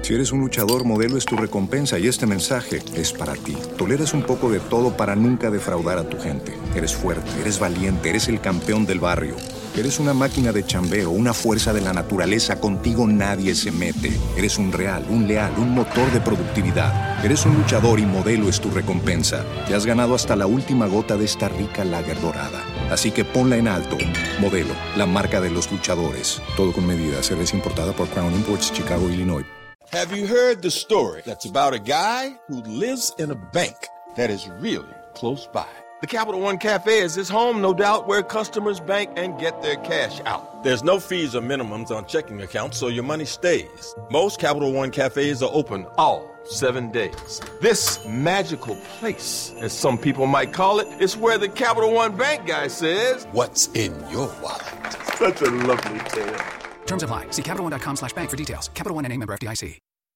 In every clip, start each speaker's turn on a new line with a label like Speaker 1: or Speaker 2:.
Speaker 1: Si eres un luchador, Modelo es tu recompensa y este mensaje es para ti. Toleras un poco de todo para nunca defraudar a tu gente. Eres fuerte, eres valiente, eres el campeón del barrio. Eres una máquina de chambeo, una fuerza de la naturaleza. Contigo nadie se mete. Eres un real, un leal, un motor de productividad. Eres un luchador y Modelo es tu recompensa. Te has ganado hasta la última gota de esta rica lager dorada. Así que ponla en alto. Modelo, la marca de los luchadores. Todo con medida. Cerveza importada por Crown Imports, Chicago, Illinois.
Speaker 2: Have you heard the story that's about a guy who lives in a bank that is really close by? The Capital One Cafe is his home, no doubt, where customers bank and get their cash out. There's no fees or minimums on checking accounts, so your money stays. Most Capital One Cafes are open all 7 days. This magical place, as some people might call it, is where the Capital One Bank guy says, "What's in your wallet?" Such a lovely tale.
Speaker 3: Terms apply. See CapitalOne.com/bank for details. Capital One N.A. member FDIC.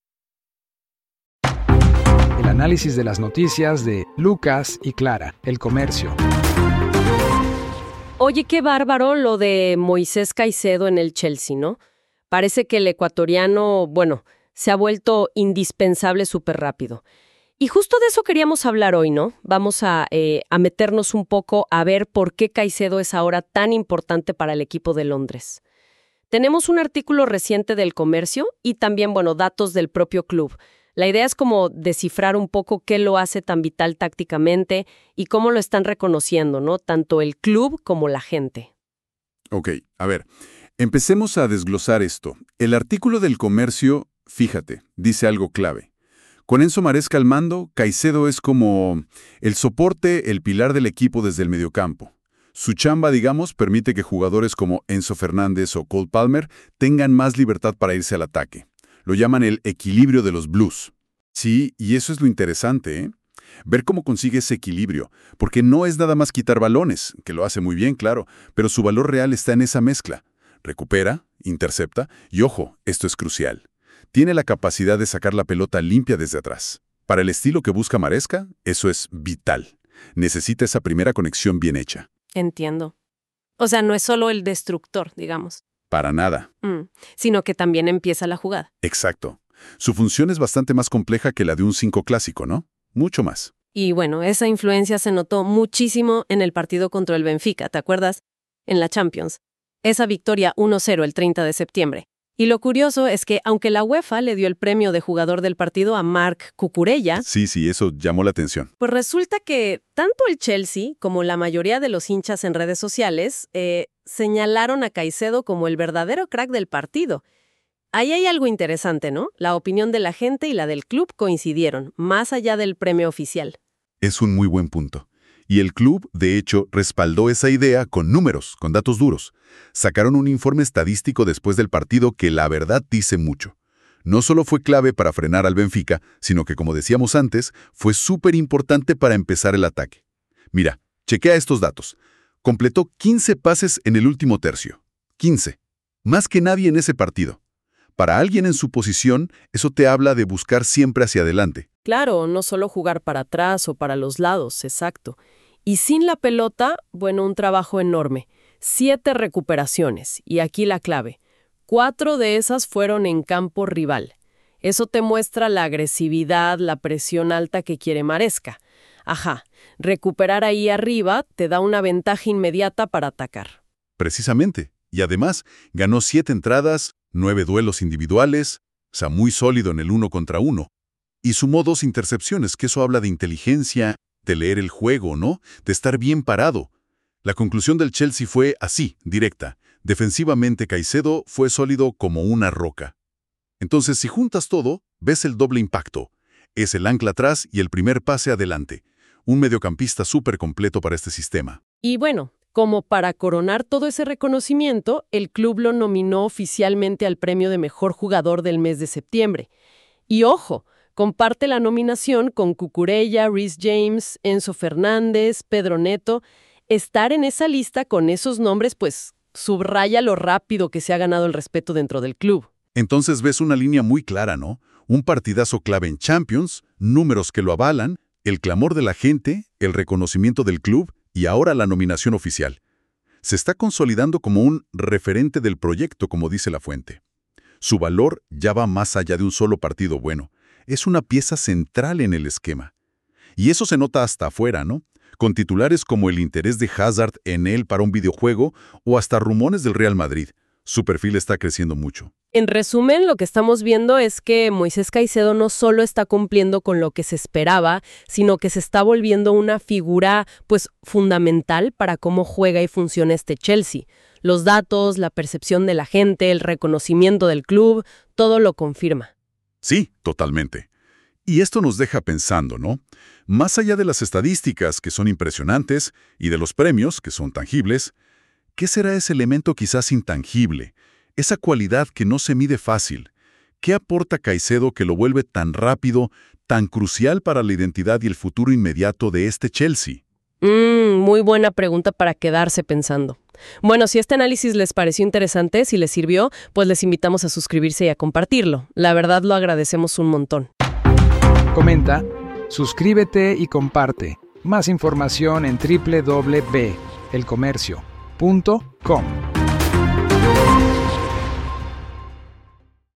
Speaker 4: El análisis de las noticias de Lucas y Clara, El Comercio.
Speaker 5: Oye, qué bárbaro lo de Moisés Caicedo en el Chelsea, ¿no? Parece que el ecuatoriano, se ha vuelto indispensable súper rápido. Y justo de eso queríamos hablar hoy, ¿no? Vamos a meternos un poco a ver por qué Caicedo es ahora tan importante para el equipo de Londres. Tenemos un artículo reciente del Comercio y también, datos del propio club. La idea es como descifrar un poco qué lo hace tan vital tácticamente y cómo lo están reconociendo, ¿no? Tanto el club como la gente.
Speaker 6: Ok, a ver, empecemos a desglosar esto. El artículo del Comercio, fíjate, dice algo clave. Con Enzo Maresca al mando, Caicedo es como el soporte, el pilar del equipo desde el mediocampo. Su chamba, digamos, permite que jugadores como Enzo Fernández o Cole Palmer tengan más libertad para irse al ataque. Lo llaman el equilibrio de los Blues. Sí, y eso es lo interesante, ¿eh? Ver cómo consigue ese equilibrio, porque no es nada más quitar balones, que lo hace muy bien, claro, pero su valor real está en esa mezcla. Recupera, intercepta y, ojo, esto es crucial. Tiene la capacidad de sacar la pelota limpia desde atrás. Para el estilo que busca Maresca, eso es vital. Necesita esa primera conexión bien hecha.
Speaker 5: Entiendo. O sea, no es solo el destructor, digamos.
Speaker 6: Para nada.
Speaker 5: Sino que también empieza la jugada.
Speaker 6: Exacto. Su función es bastante más compleja que la de un 5 clásico, ¿no? Mucho más.
Speaker 5: Y esa influencia se notó muchísimo en el partido contra el Benfica, ¿te acuerdas? En la Champions. Esa victoria 1-0 el 30 de septiembre. Y lo curioso es que, aunque la UEFA le dio el premio de jugador del partido a Marc Cucurella...
Speaker 6: Sí, eso llamó la atención.
Speaker 5: Pues resulta que tanto el Chelsea como la mayoría de los hinchas en redes sociales señalaron a Caicedo como el verdadero crack del partido. Ahí hay algo interesante, ¿no? La opinión de la gente y la del club coincidieron, más allá del premio oficial.
Speaker 6: Es un muy buen punto. Y el club, de hecho, respaldó esa idea con números, con datos duros. Sacaron un informe estadístico después del partido que la verdad dice mucho. No solo fue clave para frenar al Benfica, sino que, como decíamos antes, fue súper importante para empezar el ataque. Mira, chequea estos datos. Completó 15 pases en el último tercio. 15. Más que nadie en ese partido. Para alguien en su posición, eso te habla de buscar siempre hacia adelante.
Speaker 5: Claro, no solo jugar para atrás o para los lados, exacto. Y sin la pelota, un trabajo enorme. 7 recuperaciones, y aquí la clave. 4 de esas fueron en campo rival. Eso te muestra la agresividad, la presión alta que quiere Maresca. Ajá, recuperar ahí arriba te da una ventaja inmediata para atacar.
Speaker 6: Precisamente. Y además, ganó 7 entradas, 9 duelos individuales, o sea, muy sólido en el 1 contra 1. Y sumó 2 intercepciones, que eso habla de inteligencia, de leer el juego, ¿no? De estar bien parado. La conclusión del Chelsea fue así, directa. Defensivamente, Caicedo fue sólido como una roca. Entonces, si juntas todo, ves el doble impacto. Es el ancla atrás y el primer pase adelante. Un mediocampista súper completo para este sistema.
Speaker 5: Y como para coronar todo ese reconocimiento, el club lo nominó oficialmente al premio de mejor jugador del mes de septiembre. Y ojo, comparte la nominación con Cucurella, Reece James, Enzo Fernández, Pedro Neto. Estar en esa lista con esos nombres, subraya lo rápido que se ha ganado el respeto dentro del club.
Speaker 6: Entonces ves una línea muy clara, ¿no? Un partidazo clave en Champions, números que lo avalan, el clamor de la gente, el reconocimiento del club y ahora la nominación oficial. Se está consolidando como un referente del proyecto, como dice la fuente. Su valor ya va más allá de un solo partido bueno. Es una pieza central en el esquema. Y eso se nota hasta afuera, ¿no? Con titulares como el interés de Hazard en él para un videojuego o hasta rumores del Real Madrid. Su perfil está creciendo mucho.
Speaker 5: En resumen, lo que estamos viendo es que Moisés Caicedo no solo está cumpliendo con lo que se esperaba, sino que se está volviendo una figura, pues, fundamental para cómo juega y funciona este Chelsea. Los datos, la percepción de la gente, el reconocimiento del club, todo lo confirma.
Speaker 6: Sí, totalmente. Y esto nos deja pensando, ¿no? Más allá de las estadísticas, que son impresionantes, y de los premios, que son tangibles, ¿qué será ese elemento quizás intangible? Esa cualidad que no se mide fácil. ¿Qué aporta Caicedo que lo vuelve tan rápido, tan crucial para la identidad y el futuro inmediato de este Chelsea?
Speaker 5: Muy buena pregunta para quedarse pensando. Bueno, si este análisis les pareció interesante, si les sirvió, pues les invitamos a suscribirse y a compartirlo. La verdad lo agradecemos un montón.
Speaker 4: Comenta, suscríbete y comparte. Más información en www.elcomercio.com.